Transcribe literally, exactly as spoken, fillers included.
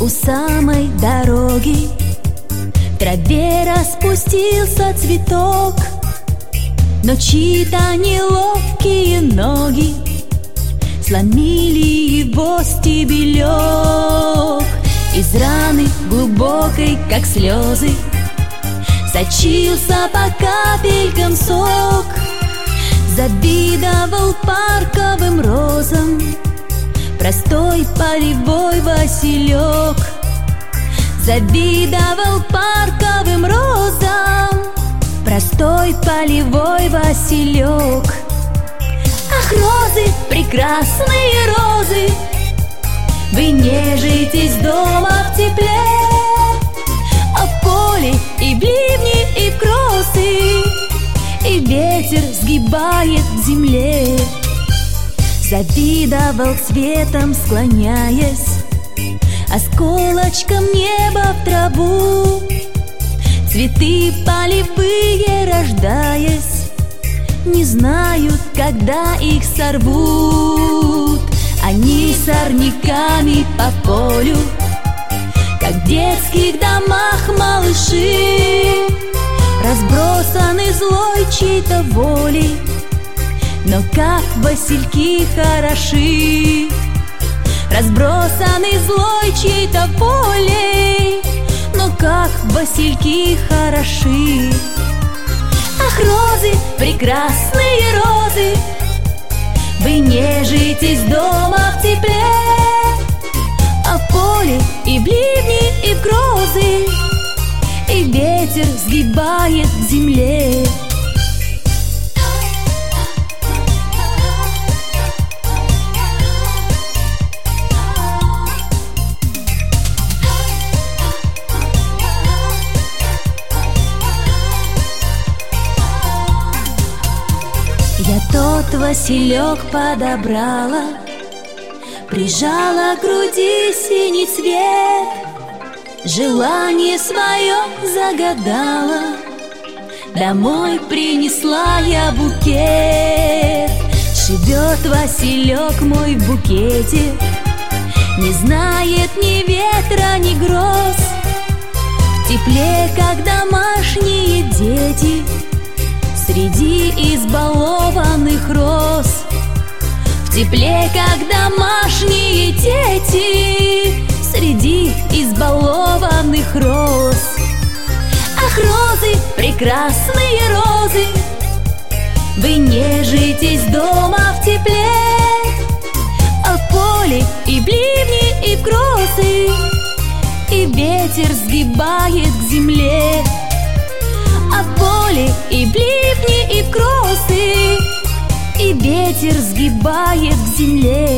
у самой дороги в траве распустился цветок, но чьи-то неловкие ноги сломили его стебелек. Из раны глубокой, как слезы, сочился по капелькам сок. Завидовал парковым розам простой полевой василек. Завидовал парковым розам простой полевой василек. Ах, розы, прекрасные розы, вы нежитесь дома в тепле, а в поле и в ливни, и в кроссы, и ветер сгибает к земле. Завидовал цветом, склоняясь осколочком неба в траву. Цветы полевые, рождаясь, не знают, когда их сорвут. Они сорняками по полю, как в детских домах малыши, разбросаны злой чьей-то волей, но как васильки хороши. Разбросаны злой чьей-то волей, но как васильки хороши. Ах, розы, прекрасные розы, вы нежитесь дома в тепле, а в поле и в ливни, и в грозы, и ветер сгибает к земле. Я тот василек подобрала, прижала к груди синий цвет, желание свое загадала, домой принесла я букет. Живет василек мой в букете, не знает ни ветра, ни гроз, в тепле, как домашние дети, среди избалованных роз. В тепле, как домашние дети, среди избалованных роз. Ах, розы, прекрасные розы, вы нежитесь дома в тепле, а в поле и в ливни, и в грозы, и ветер сгибает к земле. А в поле и в ливни, и в кроссы, и ветер сгибает к земле.